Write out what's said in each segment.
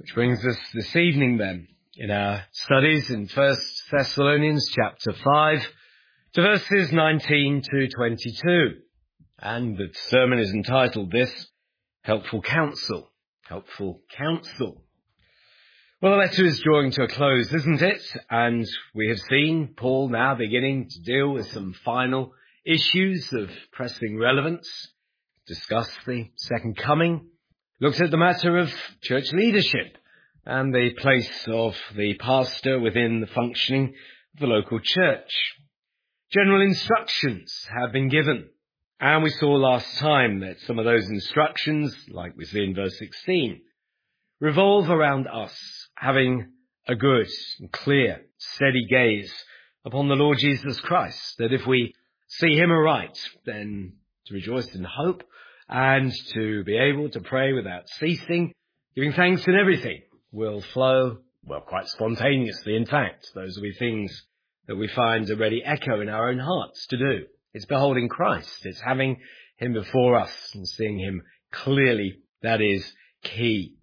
Which brings us this evening then in our studies in 1 Thessalonians chapter 5 to verses 19 to 22. And the sermon is entitled this, Helpful Counsel. Helpful Counsel. Well, the letter is drawing to a close, isn't it? And we have seen Paul now beginning to deal with some final issues of pressing relevance, discuss the second coming, looked at the matter of church leadership and the place of the pastor within the functioning of the local church. General instructions have been given, and we saw last time that some of those instructions, like we see in verse 16, revolve around us having a good and clear, steady gaze upon the Lord Jesus Christ, that if we see him aright, then to rejoice in hope and to be able to pray without ceasing, giving thanks in everything, will flow, well, quite spontaneously, in fact. Those will be things that we find a ready echo in our own hearts to do. It's beholding Christ. It's having him before us and seeing him clearly. That is key.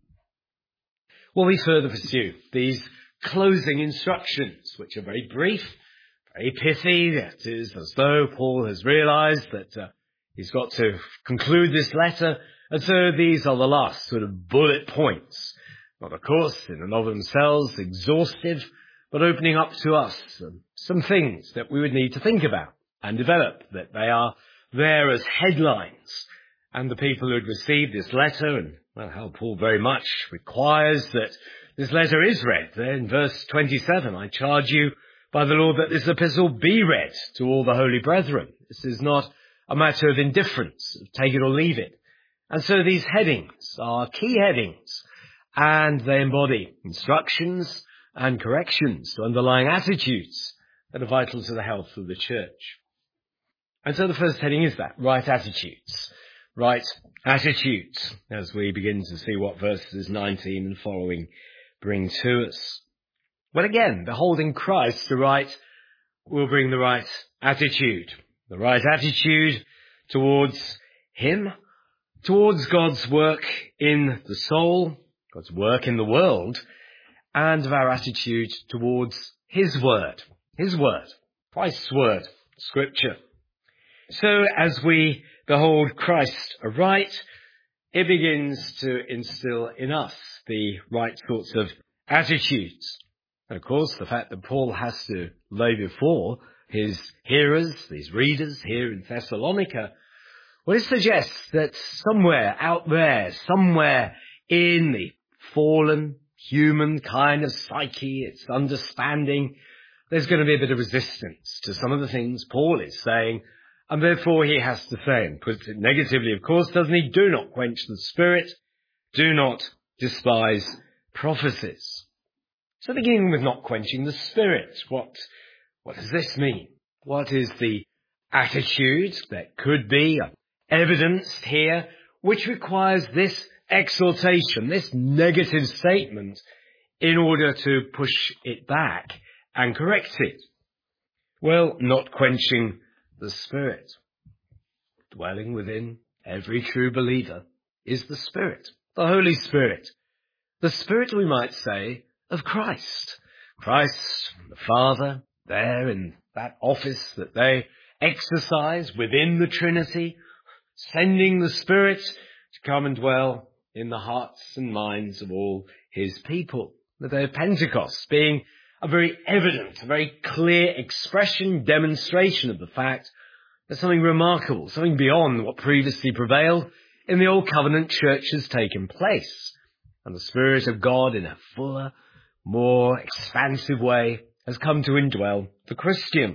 Well, we further pursue these closing instructions, which are very brief, very pithy. It is as though Paul has realized that he's got to conclude this letter, and so these are the last sort of bullet points. Not, of course, in and of themselves exhaustive, but opening up to us some things that we would need to think about and develop, that they are there as headlines. And the people who had received this letter, and well, how Paul very much requires that this letter is read. There in verse 27, I charge you by the Lord that this epistle be read to all the holy brethren. This is not a matter of indifference, of take it or leave it. And so these headings are key headings, and they embody instructions and corrections to underlying attitudes that are vital to the health of the church. And so the first heading is that, right attitudes. Right attitudes, as we begin to see what verses 19 and following bring to us. Well, again, beholding Christ aright will bring the right attitude. The right attitude towards him, towards God's work in the soul, God's work in the world, and of our attitude towards his word, Christ's word, Scripture. So as we behold Christ aright, it begins to instill in us the right sorts of attitudes. And of course, the fact that Paul has to lay before his hearers, these readers here in Thessalonica, well, it suggests that somewhere out there, somewhere in the fallen human kind of psyche, its understanding, there's going to be a bit of resistance to some of the things Paul is saying, and therefore he has to say, and puts it negatively, of course, doesn't he? Do not quench the spirit, do not despise prophecies. So beginning with not quenching the spirit, what does this mean? What is the attitude that could be evidenced here, which requires this exhortation, this negative statement, in order to push it back and correct it? Well, not quenching the Spirit. Dwelling within every true believer is the Spirit, the Holy Spirit. The Spirit, we might say, of Christ. Christ, the Father, there in that office that they exercise within the Trinity, sending the Spirit to come and dwell in the hearts and minds of all his people. The day of Pentecost being a very evident, a very clear expression, demonstration of the fact that something remarkable, something beyond what previously prevailed in the Old Covenant church has taken place. And the Spirit of God in a fuller, more expansive way has come to indwell the Christian.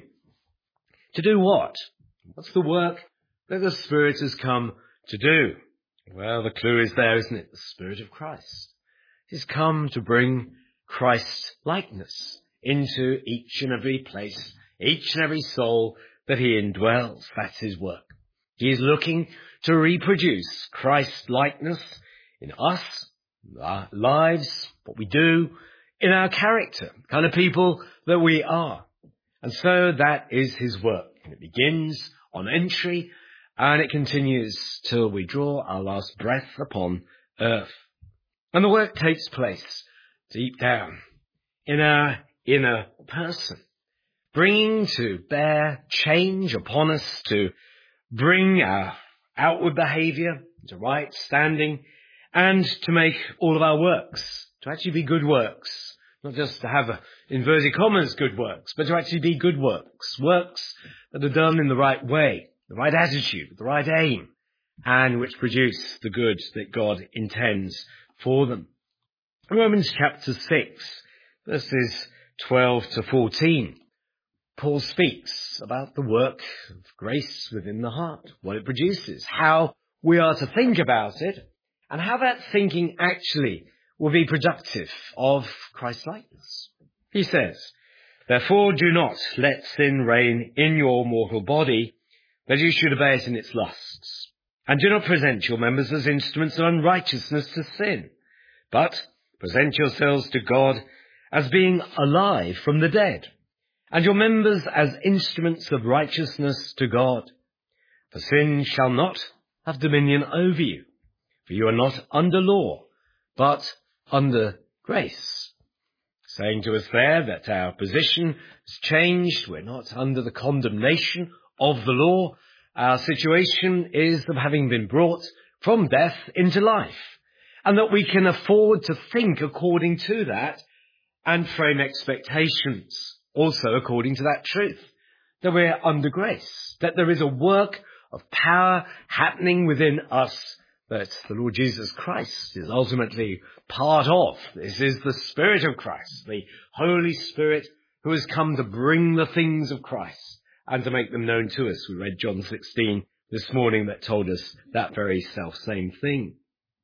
To do what? What's the work that the Spirit has come to do? Well, the clue is there, isn't it? The Spirit of Christ. He's come to bring Christ's likeness into each and every place, each and every soul that he indwells. That's his work. He is looking to reproduce Christ's likeness in us, in our lives, what we do, in our character, the kind of people that we are. And so that is his work. And it begins on entry, and it continues till we draw our last breath upon earth. And the work takes place deep down in our inner person, bringing to bear change upon us, to bring our outward behaviour to right standing, and to make all of our works to actually be good works, not just to have, inverted commas, good works, but to actually be good works, works that are done in the right way, the right attitude, the right aim, and which produce the good that God intends for them. In Romans chapter 6, verses 12 to 14, Paul speaks about the work of grace within the heart, what it produces, how we are to think about it, and how that thinking actually will be productive of Christ-likeness. He says, "Therefore do not let sin reign in your mortal body, that you should obey it in its lusts. And do not present your members as instruments of unrighteousness to sin, but present yourselves to God as being alive from the dead, and your members as instruments of righteousness to God. For sin shall not have dominion over you, for you are not under law, but under grace." Saying to us there that our position has changed. We're not under the condemnation of the law. Our situation is of having been brought from death into life, and that we can afford to think according to that and frame expectations also according to that truth, that we're under grace, that there is a work of power happening within us that the Lord Jesus Christ is ultimately part of. This is the Spirit of Christ, the Holy Spirit who has come to bring the things of Christ and to make them known to us. We read John 16 this morning that told us that very self-same thing.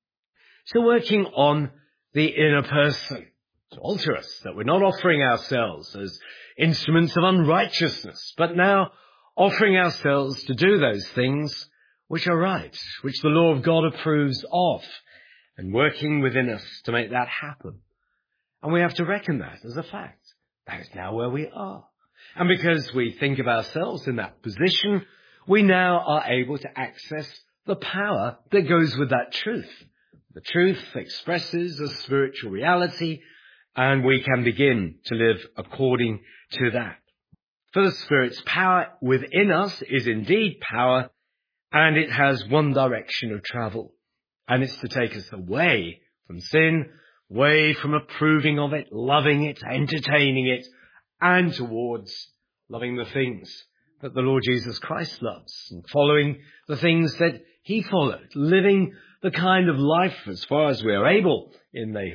So working on the inner person to alter us, that we're not offering ourselves as instruments of unrighteousness, but now offering ourselves to do those things which are right, which the law of God approves of, and working within us to make that happen. And we have to reckon that as a fact. That is now where we are. And because we think of ourselves in that position, we now are able to access the power that goes with that truth. The truth expresses a spiritual reality, and we can begin to live according to that. For the Spirit's power within us is indeed power, and it has one direction of travel, and it's to take us away from sin, away from approving of it, loving it, entertaining it, and towards loving the things that the Lord Jesus Christ loves, and following the things that he followed, living the kind of life as far as we are able in the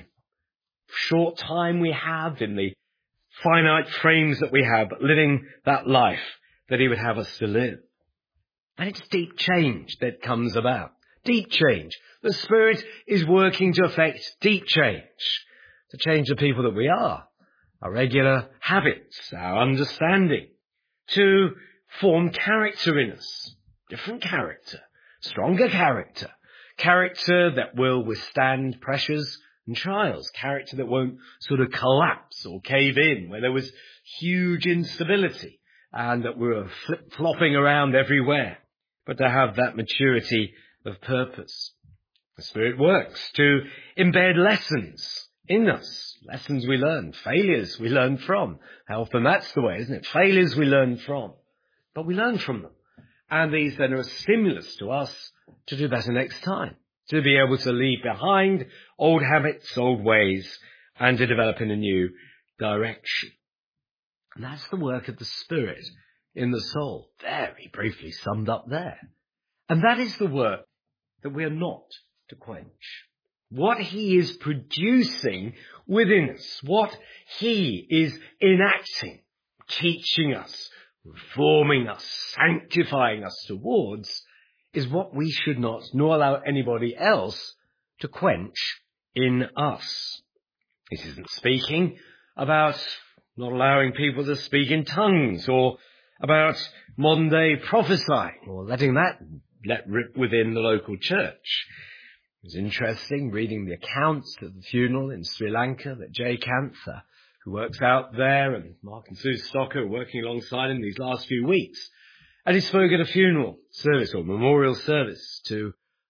short time we have, in the finite frames that we have, but living that life that he would have us to live. And it's deep change that comes about. Deep change. The Spirit is working to effect deep change. To change the people that we are. Our regular habits, our understanding. To form character in us. Different character. Stronger character. Character that will withstand pressures and trials. Character that won't sort of collapse or cave in where there was huge instability and that we were flip-flopping around everywhere. But to have that maturity of purpose. The Spirit works to embed lessons in us. Lessons we learn, failures we learn from. How often that's the way, isn't it? Failures we learn from. But we learn from them. And these then are a stimulus to us to do better next time. To be able to leave behind old habits, old ways, and to develop in a new direction. And that's the work of the Spirit in the soul, very briefly summed up there. And that is the work that we are not to quench. What he is producing within us, what he is enacting, teaching us, reforming us, sanctifying us towards, is what we should not, nor allow anybody else to quench in us. It isn't speaking about not allowing people to speak in tongues, or about modern day prophesying, or letting that let rip within the local church. It was interesting reading the accounts of the funeral in Sri Lanka that Jay Kantha, who works out there, and Mark and Sue Stocker are working alongside him these last few weeks. And he spoke at a funeral service or memorial service to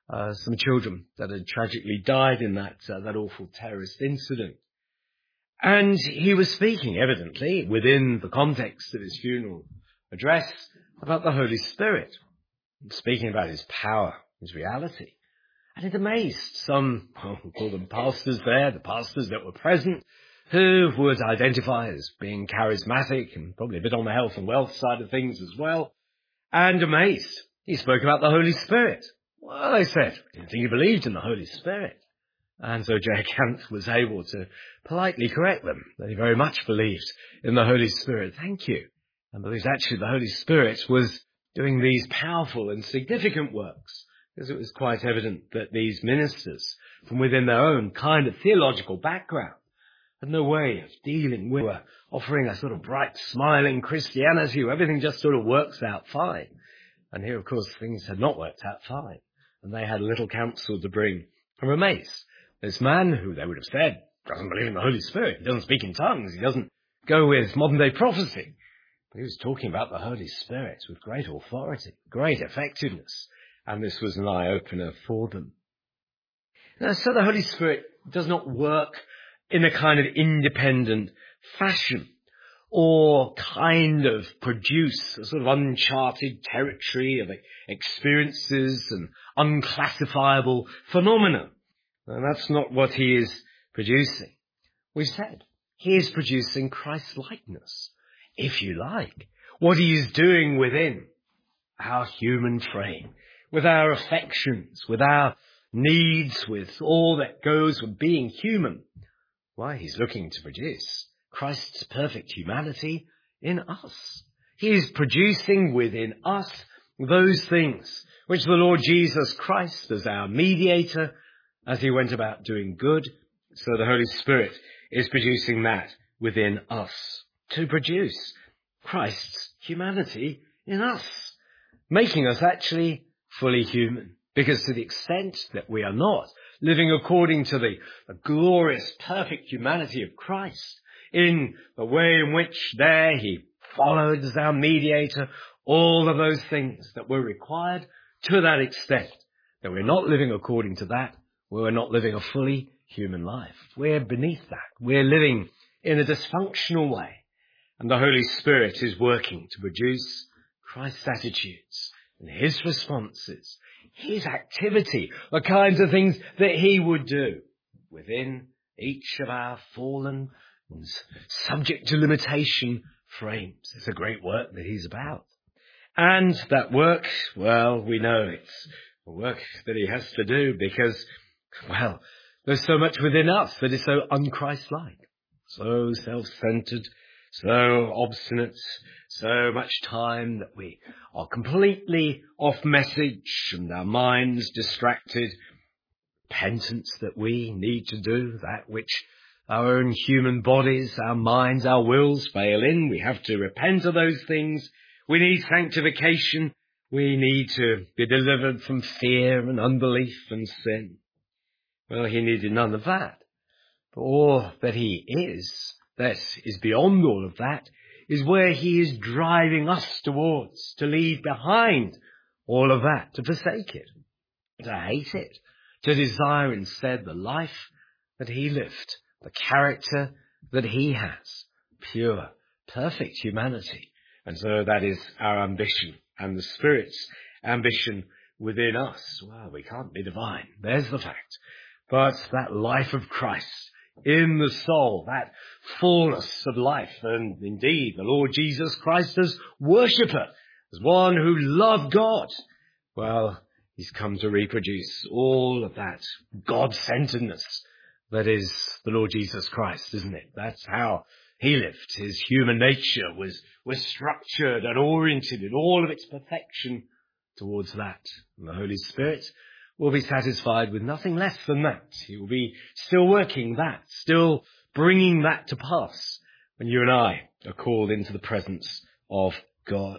some children that had tragically died in that awful terrorist incident. And he was speaking, evidently, within the context of his funeral address, about the Holy Spirit, speaking about his power, his reality. And it amazed some, we'll call them pastors there, the pastors that were present, who would identify as being charismatic and probably a bit on the health and wealth side of things as well. And amazed, he spoke about the Holy Spirit. Well, they said, I didn't think he believed in the Holy Spirit. And so J. Kant was able to politely correct them that he very much believed in the Holy Spirit. Thank you. And believes actually the Holy Spirit was doing these powerful and significant works, because it was quite evident that these ministers, from within their own kind of theological background, had no way of dealing with, offering a sort of bright, smiling Christianity where everything just sort of works out fine. And here, of course, things had not worked out fine. And they had little counsel to bring. And were amazed. This man, who they would have said, doesn't believe in the Holy Spirit, he doesn't speak in tongues, he doesn't go with modern-day prophecy. But he was talking about the Holy Spirit with great authority, great effectiveness. And this was an eye-opener for them. Now, so the Holy Spirit does not work in a kind of independent fashion, or kind of produce a sort of uncharted territory of experiences and unclassifiable phenomena. And that's not what he is producing. We said he is producing Christ-likeness, if you like. What he is doing within our human frame, with our affections, with our needs, with all that goes with being human. Why, he's looking to produce Christ's perfect humanity in us. He is producing within us those things which the Lord Jesus Christ, as our mediator, as he went about doing good, so the Holy Spirit is producing that within us, to produce Christ's humanity in us, making us actually fully human. Because to the extent that we are not living according to the glorious, perfect humanity of Christ, in the way in which there he followed as our mediator, all of those things that were required, to that extent that we're not living according to that, we're not living a fully human life. We're beneath that. We're living in a dysfunctional way. And the Holy Spirit is working to produce Christ's attitudes and his responses, his activity, the kinds of things that he would do within each of our fallen and subject to limitation frames. It's a great work that he's about. And that work, well, we know it's a work that he has to do because, well, there's so much within us that is so un-Christ-like, so self-centered, so obstinate, so much time that we are completely off message and our minds distracted. Repentance that we need to do, that which our own human bodies, our minds, our wills fail in. We have to repent of those things. We need sanctification. We need to be delivered from fear and unbelief and sin. Well, he needed none of that. But all that he is, that is beyond all of that, is where he is driving us towards, to leave behind all of that, to forsake it, to hate it, to desire instead the life that he lived, the character that he has, pure, perfect humanity. And so that is our ambition, and the Spirit's ambition within us. Well, we can't be divine, there's the fact. But that life of Christ in the soul, that fullness of life, and indeed the Lord Jesus Christ as worshipper, as one who loved God, well, he's come to reproduce all of that God-centeredness that is the Lord Jesus Christ, isn't it? That's how he lived. His human nature was structured and oriented in all of its perfection towards that. And the Holy Spirit will be satisfied with nothing less than that. He will be still working that, still bringing that to pass when you and I are called into the presence of God.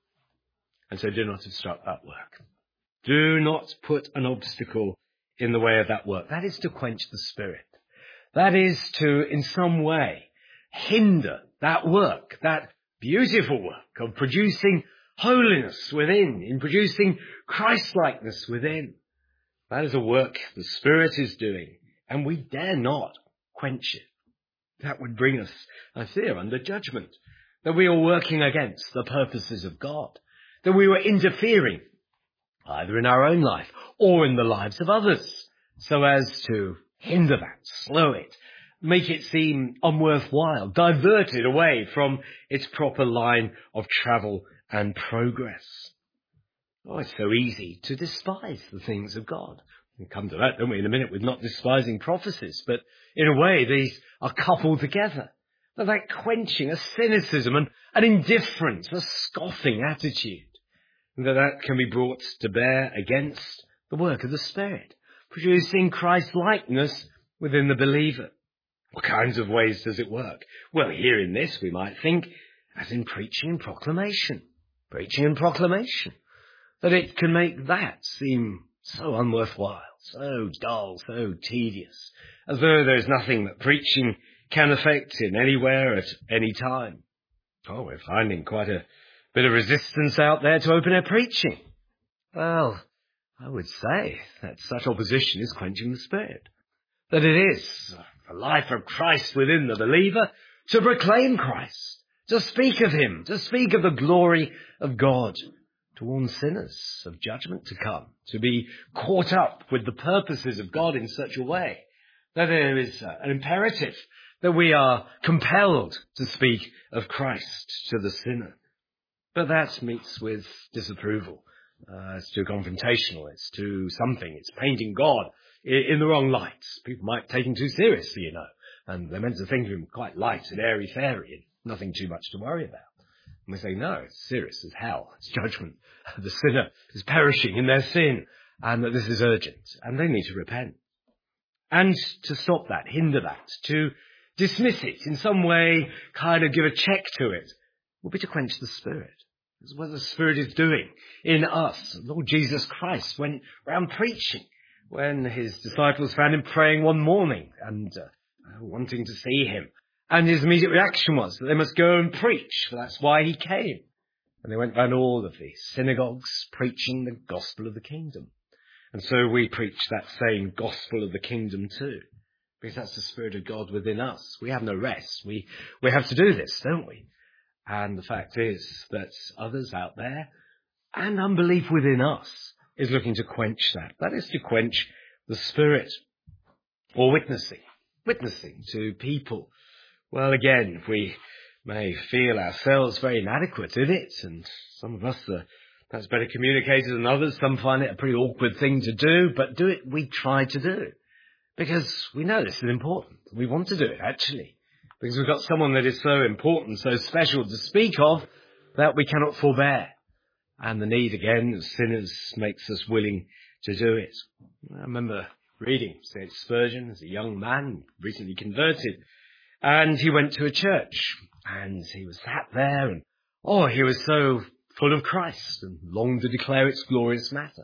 And so do not obstruct that work. Do not put an obstacle in the way of that work. That is to quench the Spirit. That is to, in some way, hinder that work, that beautiful work of producing holiness within, in producing Christ-likeness within. That is a work the Spirit is doing, and we dare not quench it. That would bring us, I fear, under judgment, that we are working against the purposes of God, that we were interfering either in our own life or in the lives of others, so as to hinder that, slow it, make it seem unworthwhile, divert it away from its proper line of travel and progress. Oh, it's so easy to despise the things of God. We come to that, don't we, in a minute, with not despising prophecies, but in a way these are coupled together. They're like quenching a cynicism and an indifference, a scoffing attitude, and that can be brought to bear against the work of the Spirit, producing Christ-likeness within the believer. What kinds of ways does it work? Well, here in this we might think, as in preaching and proclamation. Preaching and proclamation. That it can make that seem so unworthwhile, so dull, so tedious, as though there's nothing that preaching can affect in anywhere at any time. Oh, we're finding quite a bit of resistance out there to open-air preaching. Well, I would say that such opposition is quenching the Spirit. That it is the life of Christ within the believer to proclaim Christ, to speak of him, to speak of the glory of God, to warn sinners of judgment to come, to be caught up with the purposes of God in such a way that there is an imperative that we are compelled to speak of Christ to the sinner. But that meets with disapproval. It's too confrontational. It's too something. It's painting God in the wrong light. People might take him too seriously, you know, and they're meant to think of him quite light and airy-fairy and nothing too much to worry about. And we say, no, it's serious as hell. It's judgment. The sinner is perishing in their sin, and that this is urgent, and they need to repent. And to stop that, hinder that, to dismiss it in some way, kind of give a check to it, will be to quench the Spirit. That's what the Spirit is doing in us. Lord Jesus Christ went round preaching when his disciples found him praying one morning and wanting to see him. And his immediate reaction was that they must go and preach, for that's why he came. And they went round all of the synagogues preaching the gospel of the kingdom. And so we preach that same gospel of the kingdom too, because that's the Spirit of God within us. We have no rest. We have to do this, don't we? And the fact is that others out there and unbelief within us is looking to quench that. That is to quench the Spirit, or witnessing to people. Well, again, we may feel ourselves very inadequate in it, and some of us are perhaps better communicators than others. Some find it a pretty awkward thing to do, but do it we try to do, because we know this is important. We want to do it, actually, because we've got someone that is so important, so special to speak of, that we cannot forbear. And the need, again, of sinners makes us willing to do it. I remember reading St. Spurgeon as a young man, recently converted, and he went to a church, and he was sat there, and he was so full of Christ, and longed to declare its glorious matter.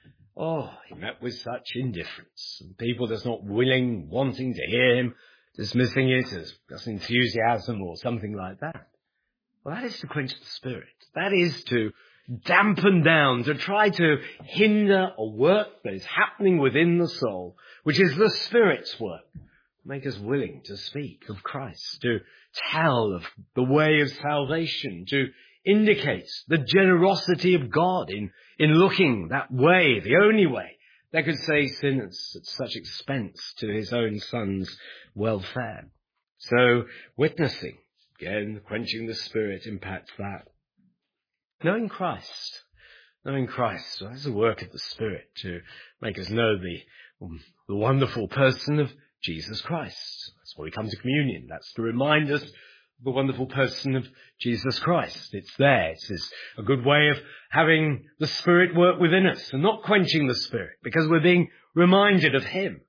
He met with such indifference, and people just not wanting to hear him, dismissing it as just enthusiasm or something like that. Well, that is to quench the Spirit. That is to dampen down, to try to hinder a work that is happening within the soul, which is the Spirit's work. Make us willing to speak of Christ, to tell of the way of salvation, to indicate the generosity of God in looking that way, the only way that could save sinners at such expense to his own Son's welfare. So witnessing, again, quenching the Spirit impacts that. Knowing Christ, that's the work of the Spirit to make us know the wonderful person of Jesus Christ. That's why we come to communion. That's to remind us of the wonderful person of Jesus Christ. It's there. It's a good way of having the Spirit work within us and not quenching the Spirit, because we're being reminded of him.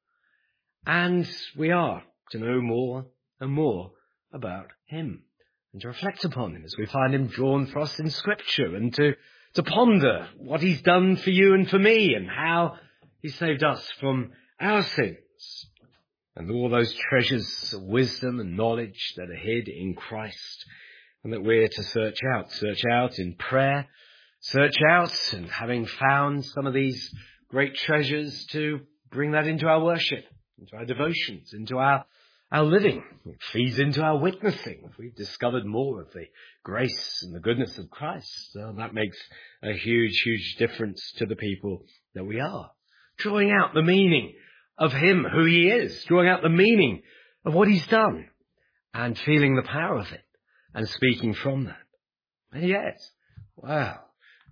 And we are to know more and more about him and to reflect upon him as we find him drawn for us in Scripture, and to ponder what he's done for you and for me and how he saved us from our sins. And all those treasures of wisdom and knowledge that are hid in Christ, and that we're to search out in prayer, search out, and having found some of these great treasures to bring that into our worship, into our devotions, into our living. It feeds into our witnessing. If we've discovered more of the grace and the goodness of Christ, that makes a huge, huge difference to the people that we are. Drawing out the meaning of him, who he is, drawing out the meaning of what he's done, and feeling the power of it, and speaking from that. And yet, wow,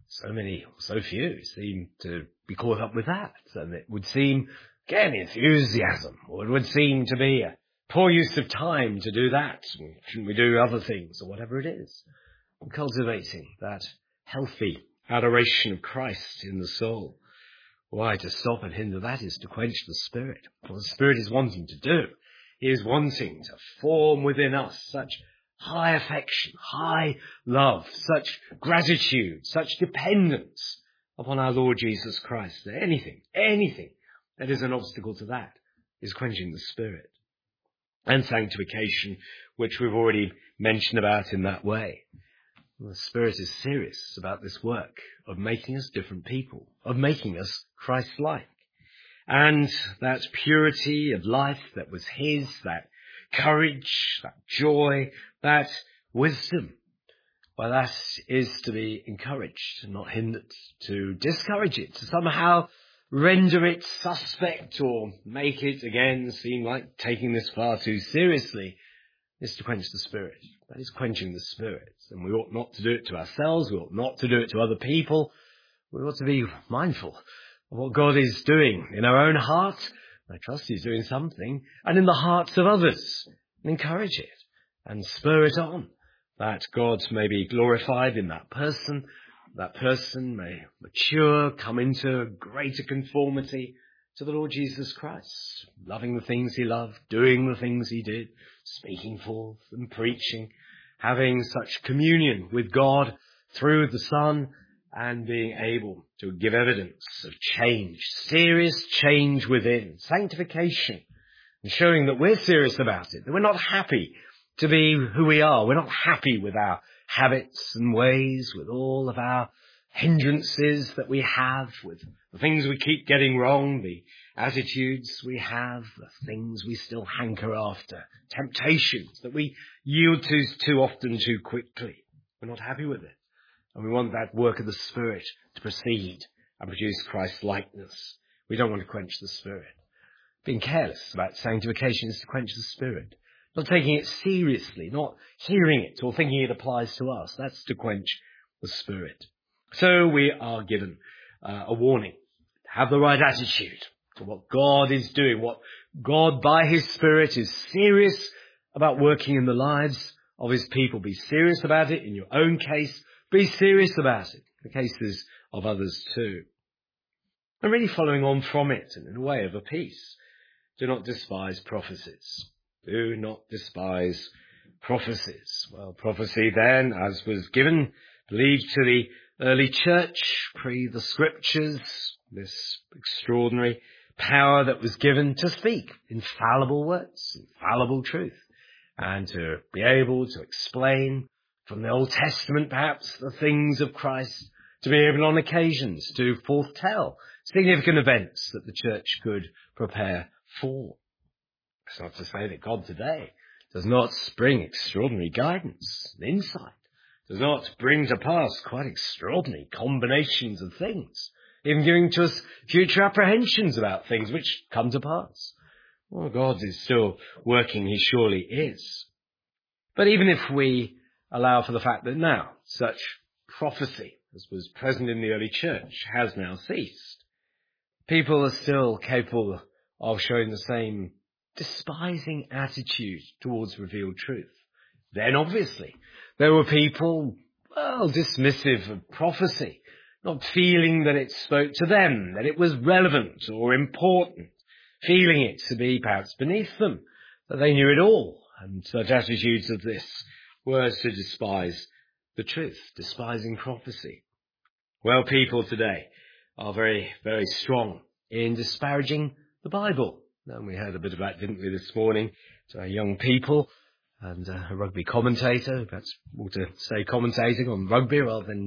so few seem to be caught up with that. And it would seem, again, enthusiasm, or it would seem to be a poor use of time to do that. Shouldn't we do other things, or whatever it is? And cultivating that healthy adoration of Christ in the soul. Why, to stop and hinder that is to quench the Spirit. What the Spirit is wanting to do, he is wanting to form within us such high affection, high love, such gratitude, such dependence upon our Lord Jesus Christ. That anything that is an obstacle to that is quenching the Spirit. And sanctification, which we've already mentioned about in that way. The Spirit is serious about this work of making us different people, of making us Christ-like. And that purity of life that was his, that courage, that joy, that wisdom, well, that is to be encouraged and not hindered, to discourage it, to somehow render it suspect or make it again seem like taking this far too seriously, is to quench the Spirit. That is quenching the Spirit. And we ought not to do it to ourselves. We ought not to do it to other people. We ought to be mindful of what God is doing in our own heart. I trust he's doing something. And in the hearts of others. And encourage it. And spur it on. That God may be glorified in that person. That person may mature, come into greater conformity to the Lord Jesus Christ, loving the things he loved, doing the things he did, speaking forth and preaching, having such communion with God through the Son, and being able to give evidence of change, serious change within, sanctification, and showing that we're serious about it, that we're not happy to be who we are. We're not happy with our habits and ways, with all of our hindrances that we have, with the things we keep getting wrong, the attitudes we have, the things we still hanker after, temptations that we yield to too often too quickly. We're not happy with it. And we want that work of the Spirit to proceed and produce Christ's likeness. We don't want to quench the Spirit. Being careless about sanctification is to quench the Spirit. Not taking it seriously, not hearing it or thinking it applies to us. That's to quench the Spirit. So we are given a warning. Have the right attitude to what God is doing, what God by his Spirit is serious about working in the lives of his people. Be serious about it in your own case. Be serious about it in the cases of others too. And really following on from it and in a way of a peace. Do not despise prophecies. Do not despise prophecies. Well, prophecy then, as was given, believed to the early church, pre the scriptures, this extraordinary power that was given to speak infallible words, infallible truth, and to be able to explain from the Old Testament perhaps the things of Christ, to be able on occasions to foretell significant events that the church could prepare for. It's not to say that God today does not bring extraordinary guidance and insight, does not bring to pass quite extraordinary combinations of things, even giving to us future apprehensions about things which come to pass. Well, God is still working, he surely is. But even if we allow for the fact that now such prophecy, as was present in the early church, has now ceased, people are still capable of showing the same despising attitude towards revealed truth. Then obviously there were people, dismissive of prophecy, not feeling that it spoke to them, that it was relevant or important, feeling it to be perhaps beneath them, that they knew it all. And such attitudes of this were to despise the truth, despising prophecy. Well, people today are very, very strong in disparaging the Bible. And we heard a bit about, didn't we, this morning, to our young people, and a rugby commentator, perhaps ought to say commentating on rugby rather than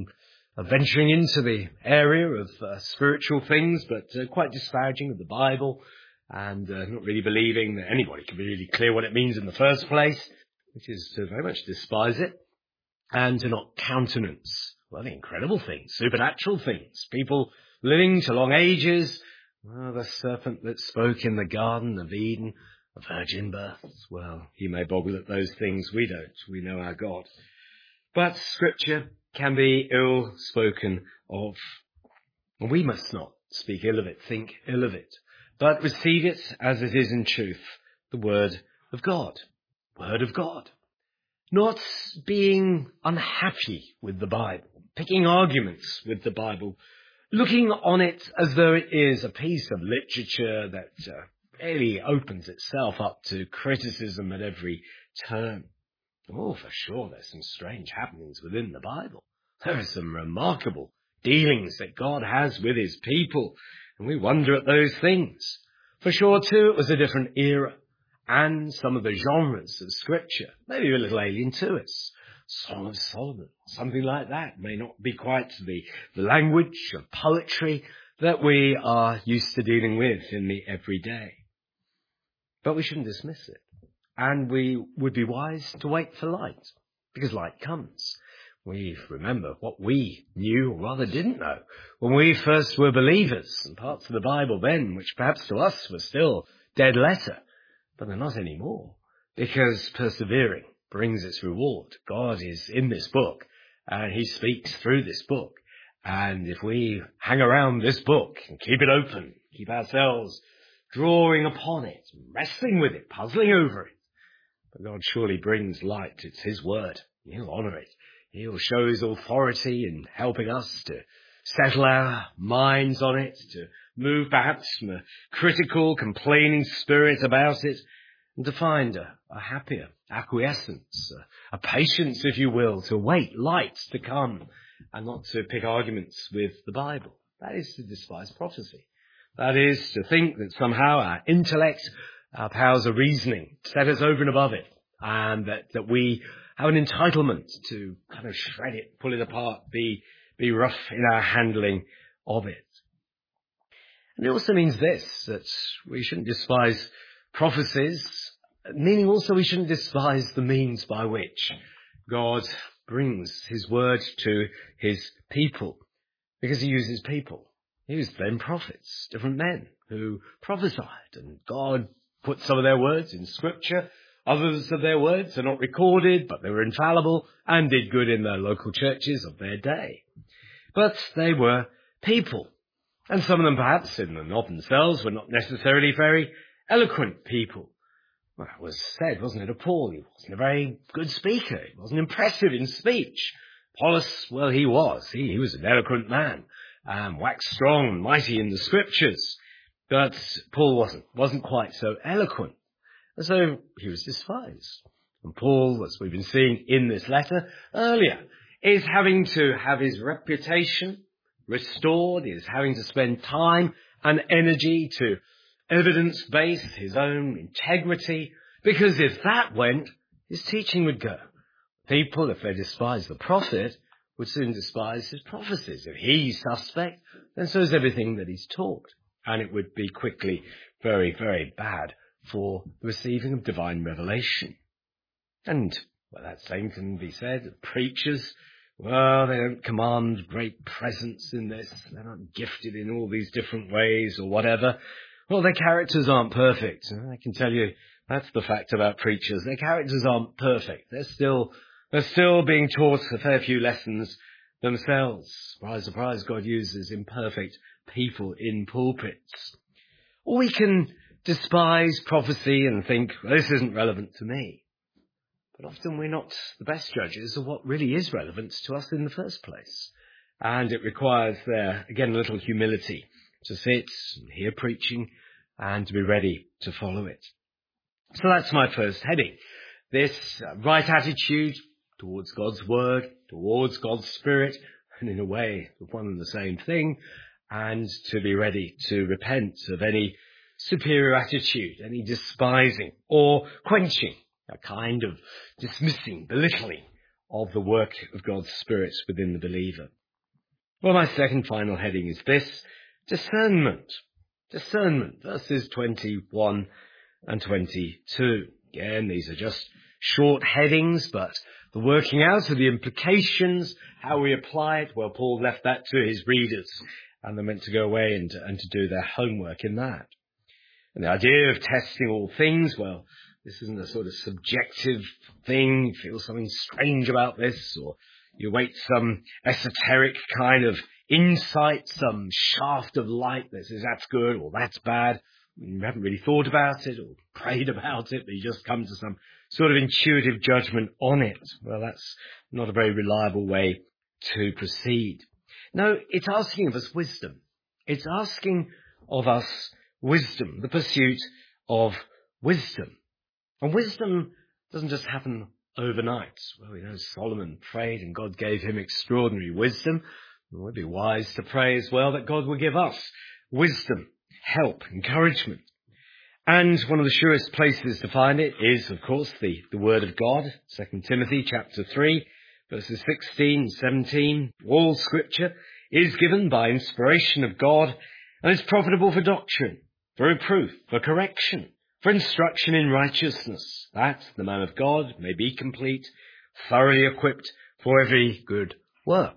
venturing into the area of spiritual things, but quite disparaging of the Bible, and not really believing that anybody can be really clear what it means in the first place, which is to very much despise it, and to not countenance, well, the incredible things, supernatural things, people living to long ages. Well, the serpent that spoke in the Garden of Eden, a virgin birth, well, he may boggle at those things. We don't. We know our God. But Scripture can be ill spoken of. And we must not speak ill of it, think ill of it, but receive it as it is in truth, the Word of God. Word of God. Not being unhappy with the Bible, picking arguments with the Bible, looking on it as though it is a piece of literature that really opens itself up to criticism at every turn. Oh, for sure, there's some strange happenings within the Bible. There are some remarkable dealings that God has with his people, and we wonder at those things. For sure, too, it was a different era, and some of the genres of Scripture may be a little alien to us. Song of Solomon, something like that, may not be quite the language of poetry that we are used to dealing with in the everyday. But we shouldn't dismiss it. And we would be wise to wait for light, because light comes. We remember what we knew, or rather didn't know, when we first were believers, and parts of the Bible then, which perhaps to us were still dead letter, but they're not anymore, because persevering brings its reward. God is in this book, and he speaks through this book. And if we hang around this book and keep it open, keep ourselves drawing upon it, wrestling with it, puzzling over it, but God surely brings light. It's his word. He'll honour it. He'll show his authority in helping us to settle our minds on it, to move perhaps from a critical, complaining spirit about it, and to find a happier acquiescence, a patience, if you will, to wait light to come and not to pick arguments with the Bible. That is to despise prophecy. That is to think that somehow our intellect, our powers of reasoning set us over and above it, and that we have an entitlement to kind of shred it, pull it apart, be rough in our handling of it. And it also means this, that we shouldn't despise prophecies, meaning also we shouldn't despise the means by which God brings his word to his people, because he uses people. He used then prophets, different men who prophesied, and God put some of their words in Scripture. Others of their words are not recorded, but they were infallible and did good in their local churches of their day. But they were people, and some of them perhaps in and of themselves were not necessarily very eloquent people. Well, it was said, wasn't it, of Paul? He wasn't a very good speaker. He wasn't impressive in speech. Apollos, well, he was. He was an eloquent man, waxed strong and mighty in the Scriptures. But Paul wasn't quite so eloquent. And so he was despised. And Paul, as we've been seeing in this letter earlier, is having to have his reputation restored, is having to spend time and energy to evidence-base his own integrity, because if that went, his teaching would go. People, if they despise the prophet, would soon despise his prophecies. If he's suspect, then so is everything that he's taught. And it would be quickly very, very bad for the receiving of divine revelation. And, well, that same can be said of preachers. Well, they don't command great presence in this. They're not gifted in all these different ways or whatever. Well, their characters aren't perfect. I can tell you that's the fact about preachers. Their characters aren't perfect. They're still being taught a fair few lessons themselves. Surprise, surprise, God uses imperfect people in pulpits. Or we can despise prophecy and think, well, this isn't relevant to me. But often we're not the best judges of what really is relevant to us in the first place. And it requires there, again, a little humility to sit and hear preaching and to be ready to follow it. So that's my first heading. This right attitude towards God's word, towards God's spirit, and in a way, one and the same thing, and to be ready to repent of any superior attitude, any despising or quenching, a kind of dismissing, belittling of the work of God's Spirit within the believer. Well, my second final heading is this: discernment. Discernment, verses 21 and 22. Again, these are just short headings, but the working out of the implications, how we apply it, well, Paul left that to his readers, and they're meant to go away and to do their homework in that. And the idea of testing all things, well, this isn't a sort of subjective thing. You feel something strange about this, or you await some esoteric kind of insight, some shaft of light that says that's good or that's bad. You haven't really thought about it or prayed about it, but you just come to some sort of intuitive judgment on it. Well, that's not a very reliable way to proceed. No, it's asking of us wisdom. It's asking of us wisdom, the pursuit of wisdom. And wisdom doesn't just happen overnight. Well, we know Solomon prayed and God gave him extraordinary wisdom. It would be wise to pray as well that God will give us wisdom, help, encouragement. And one of the surest places to find it is, of course, the Word of God. 2 Timothy chapter 3, verses 16 and 17. All Scripture is given by inspiration of God and is profitable for doctrine, for reproof, for correction, for instruction in righteousness, that the man of God may be complete, thoroughly equipped for every good work.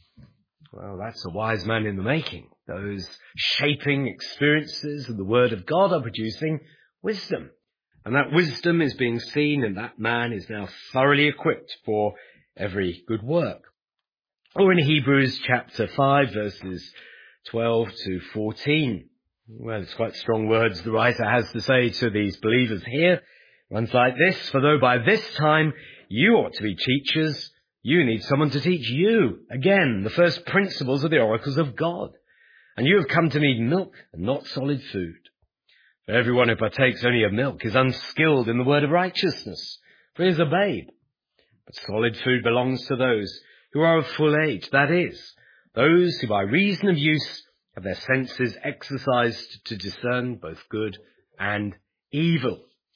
Well, that's a wise man in the making. Those shaping experiences of the Word of God are producing wisdom. And that wisdom is being seen, and that man is now thoroughly equipped for every good work. Or in Hebrews chapter 5, verses 12 to 14. Well, it's quite strong words the writer has to say to these believers here. One's like this: for though by this time you ought to be teachers, you need someone to teach you, again, the first principles of the oracles of God. And you have come to need milk and not solid food. For everyone who partakes only of milk is unskilled in the word of righteousness, for he is a babe. But solid food belongs to those who are of full age, that is, those who by reason of use have their senses exercised to discern both good and evil.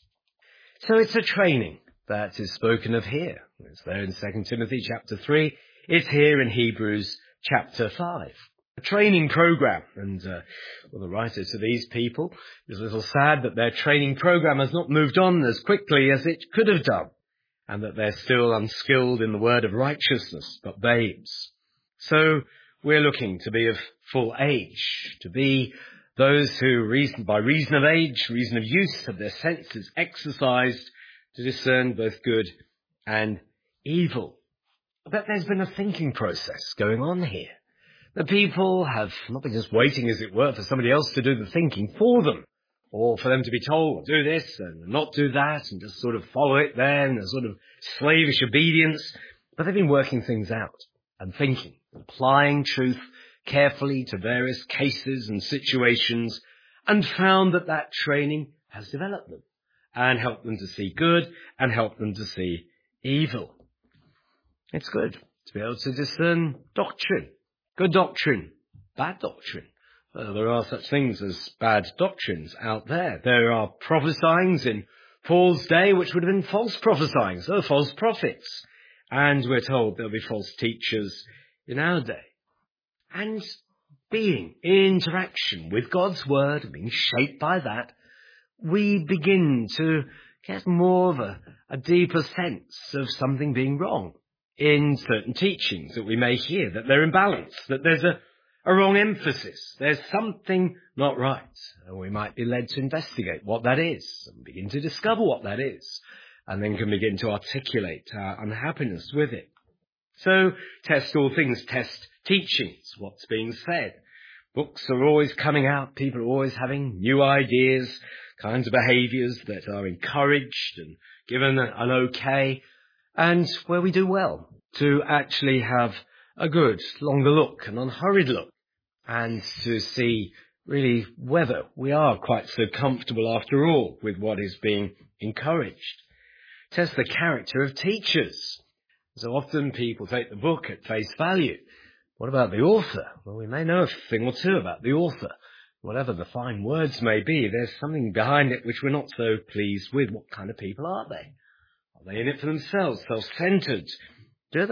So it's a training that is spoken of here. It's there in 2 Timothy chapter 3. It's here in Hebrews chapter 5. A training program. And the writer to these people is a little sad that their training program has not moved on as quickly as it could have done, and that they're still unskilled in the word of righteousness, but babes. So we're looking to be of full age, to be those who, by reason of age, reason of use, have their senses exercised to discern both good and evil. But there's been a thinking process going on here. The people have not been just waiting, as it were, for somebody else to do the thinking for them, or for them to be told, do this and not do that, and just sort of follow it there in a sort of slavish obedience. But they've been working things out and thinking, applying truth carefully to various cases and situations, and found that that training has developed them and helped them to see good and helped them to see evil. It's good to be able to discern doctrine, good doctrine, bad doctrine. There are such things as bad doctrines out there. There are prophesyings in Paul's day which would have been false prophesyings, so false prophets. And we're told there'll be false teachers in our day. And being in interaction with God's word and being shaped by that, we begin to get more of a deeper sense of something being wrong in certain teachings that we may hear, that they're imbalanced, that there's a wrong emphasis, there's something not right. And we might be led to investigate what that is and begin to discover what that is, and then can begin to articulate our unhappiness with it. So test all things, test teachings, what's being said. Books are always coming out, people are always having new ideas, kinds of behaviours that are encouraged and given an okay, and where we do well to actually have a good, longer look, an unhurried look, and to see really whether we are quite so comfortable after all with what is being encouraged. Test the character of teachers. So often people take the book at face value. What about the author? Well, we may know a thing or two about the author. Whatever the fine words may be, there's something behind it which we're not so pleased with. What kind of people are they? Are they in it for themselves, self-centered? Do they?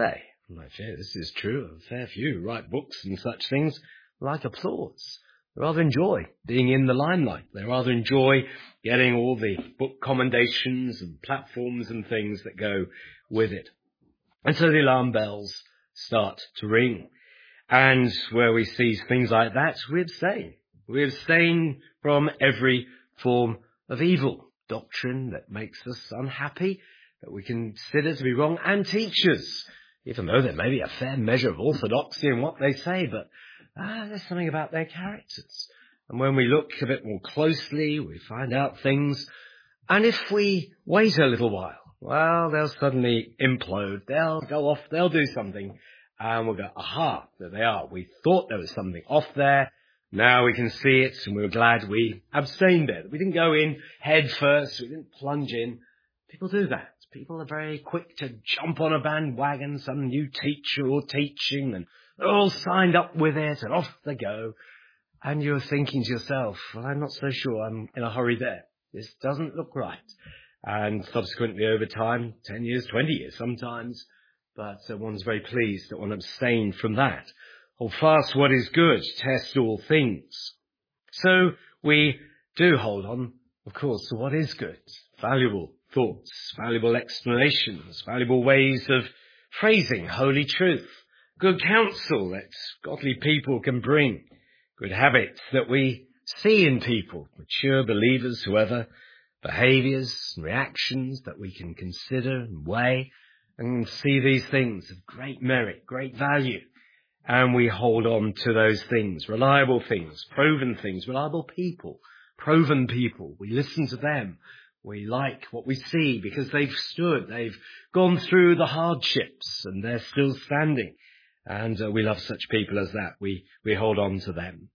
I fear this is true of a fair few who write books and such things like applause. They rather enjoy being in the limelight. They rather enjoy getting all the book commendations and platforms and things that go with it. And so the alarm bells start to ring. And where we see things like that, we abstain. We abstain from every form of evil, doctrine that makes us unhappy, that we consider to be wrong, and teachers, even though there may be a fair measure of orthodoxy in what they say, but there's something about their characters. And when we look a bit more closely, we find out things. And if we wait a little while, well, they'll suddenly implode. They'll go off. They'll do something. And we'll go, aha, there they are. We thought there was something off there. Now we can see it. And we were glad we abstained there. We didn't go in head first. We didn't plunge in. People do that. People are very quick to jump on a bandwagon, some new teacher or teaching, and they're all signed up with it, and off they go. And you're thinking to yourself, well, I'm not so sure I'm in a hurry there. This doesn't look right. And subsequently over time, 10 years, 20 years sometimes, but one's very pleased that one abstained from that. Hold fast what is good, test all things. So we do hold on, of course, to what is good, valuable thoughts, valuable explanations, valuable ways of phrasing holy truth, good counsel that godly people can bring, good habits that we see in people, mature believers, whoever, behaviours and reactions that we can consider and weigh and see these things of great merit, great value. And we hold on to those things, reliable things, proven things, reliable people, proven people. We listen to them. We like what we see because they've stood, they've gone through the hardships and they're still standing. And we love such people as that. We hold on to them.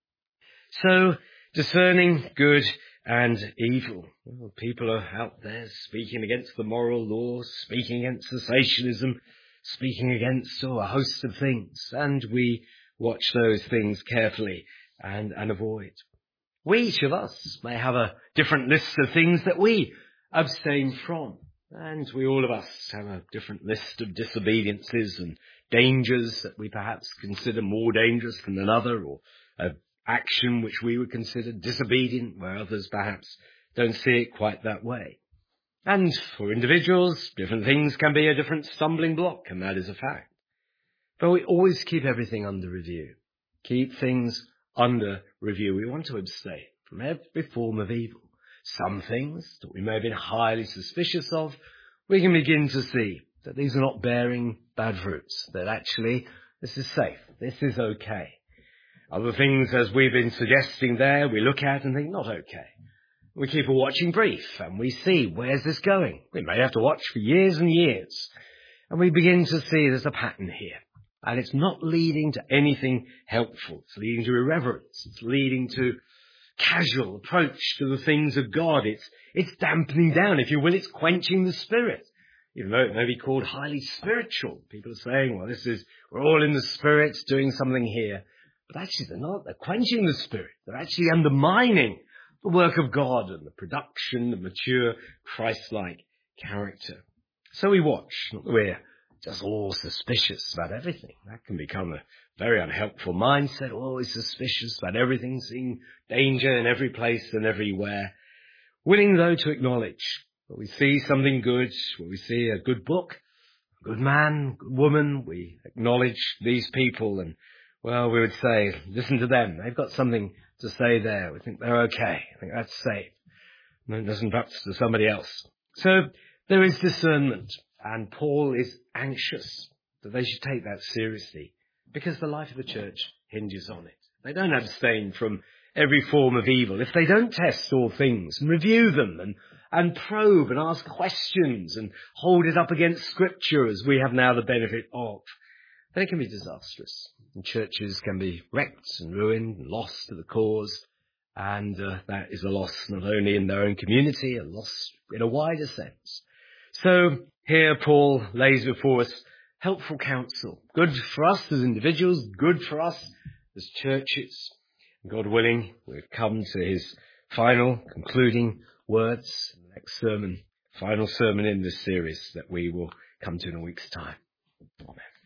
So discerning good and evil. Well, people are out there speaking against the moral law, speaking against cessationism, speaking against a host of things. And we watch those things carefully and avoid. We, each of us, may have a different list of things that we abstain from. And we all of us have a different list of disobediences and dangers that we perhaps consider more dangerous than another, or an action which we would consider disobedient, where others perhaps don't see it quite that way. And for individuals, different things can be a different stumbling block, and that is a fact. But we always keep everything under review. Keep things under review. We want to abstain from every form of evil. Some things that we may have been highly suspicious of, we can begin to see that these are not bearing bad fruits, that actually this is safe, this is okay. Other things, as we've been suggesting there, we look at and think, not okay. We keep a watching brief and we see, where's this going? We may have to watch for years and years. And we begin to see there's a pattern here. And it's not leading to anything helpful. It's leading to irreverence. It's leading to casual approach to the things of God. It's dampening down, if you will. It's quenching the spirit. Even though it may be called highly spiritual. People are saying, well, we're all in the spirit doing something here. But actually they're not. They're quenching the spirit. They're actually undermining the work of God and the production of mature Christ-like character. So we watch, not that we're just all suspicious about everything. That can become a very unhelpful mindset, always suspicious about everything, seeing danger in every place and everywhere. Willing, though, to acknowledge that we see something good, when we see a good book, a good man, good woman, we acknowledge these people and, well, we would say, listen to them. They've got something to say there. We think they're okay. I think that's safe. No, it doesn't perhaps to somebody else. So there is discernment. And Paul is anxious that they should take that seriously because the life of the church hinges on it. They don't abstain from every form of evil. If they don't test all things and review them and probe and ask questions and hold it up against Scripture as we have now the benefit of, then it can be disastrous. And churches can be wrecked and ruined and lost to the cause. And that is a loss not only in their own community, a loss in a wider sense. So here Paul lays before us helpful counsel, good for us as individuals, good for us as churches. God willing, we've come to his final concluding words in the next sermon, final sermon in this series that we will come to in a week's time. Amen.